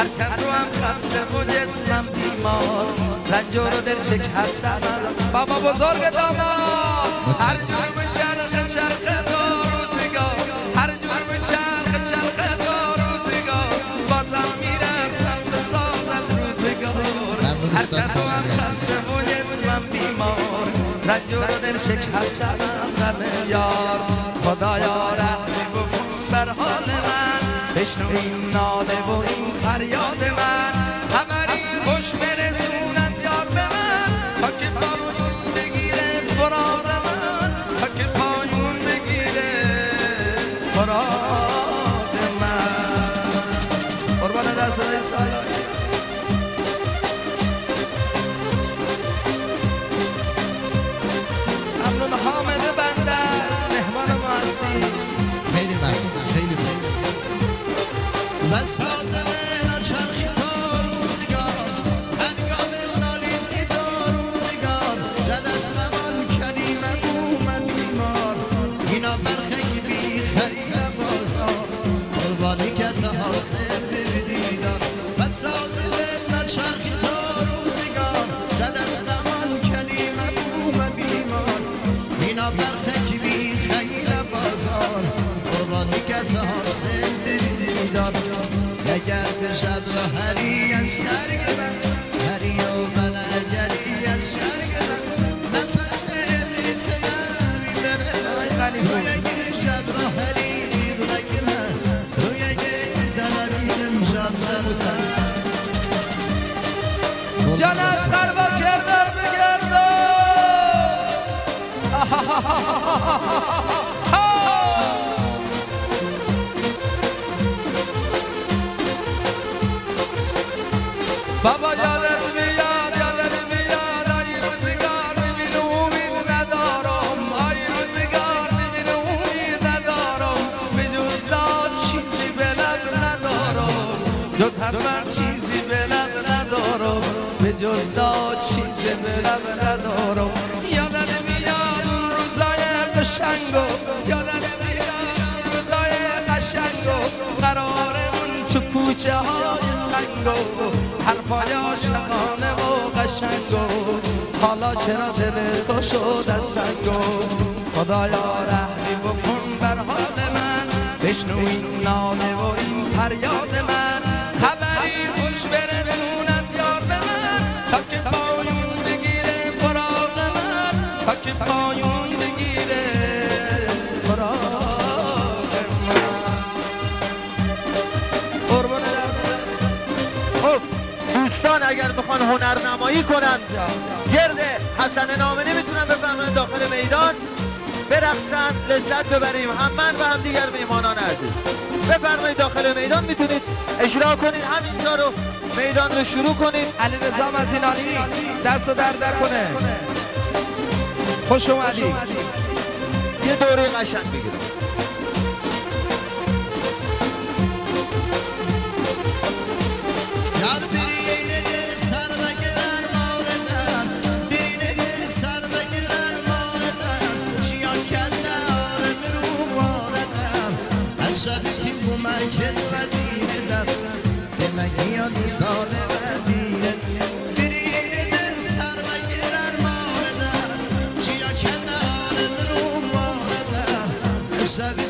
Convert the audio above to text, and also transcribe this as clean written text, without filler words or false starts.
چند رو هم خسته و جسمم بیمار رنج و دل شکستم بابا بزرگ داماد هر جور به چرخ تا روزگار هر جور به چرخ تا روزگار بازم میرفتم به ساز از روزگار هر چند رو هم خسته و جسمم بیمار رنج و دل شکستم غم یار خدایا رحمی بکن بر حال من بشنو این ناله و این فریاد من خبری خوش برسون از یار به من تا که پایون بگیره فرار من تا که پایون بگیره فرار من قربان دست سایه ممنون حامد بندر مهمان ما هستی خیلی ممنون خیلی ممنون بساز من چرخی تا روزگار هنگام نالیزی تا روزگار جد از همان کلمه من بیمار اینا برخی بی خرید بازار قربانی که حاصل بردیدار بساز من چرخی تا روزگار جد از همان کلمه من بیمار اینا برخی بی خرید بازار قربانی که حاصل بردیدار گرد شب و هری از شرگ من هری و من اجلی از شرگ من نفس بیت نمی بره روی شب و هری رگ من روی دلبینم شد جان از خربا کردر بگردم بابا یادت میاد آی روزگار میبینه امید ندارم آی روزگار میبینه امید ندارم به جز داد چیزی به لب ندارم جز حتما چیزی به لب ندارم به جز داد چیزی به لب ندارم یادت میاد اون روزای قشنگو یادت میاد اون روزای قشنگو قرارمون تو کوچه های تنگو حرفای عاشقانه و قشنگو حالا چرا دل تو شد از سنگو خدایا رحمی بکن بر حال من بشنو این ناله و این فریاد من خبری خوش برسون از یار به من تا که پایون بگیره فراق من تا که پایون بگیره فراق من قربان دست خب دوستان اگر بخوان هنرنمایی کنن گرد حسن نامه نمیتونن بفرمایید داخل میدان برقصن لذت ببریم هم من و هم دیگر میهمانان عزیز بفرمایید داخل میدان میتونید اجرا کنید همینجا رو میدان رو شروع کنید علیرضا مزینانی دست در کنه خوش اومدی یه دوره قشنگ بگیرم یاد birine gel sarma girer mağaradan birine gel sarma girer mağaradan çiyan kendi ağrımır umaradan ben şabitim bu merkez Medine'den demek yad sade Medine birine gel sarma girer mağaradan çiyan kendi ağrımır umaradan ben şabitim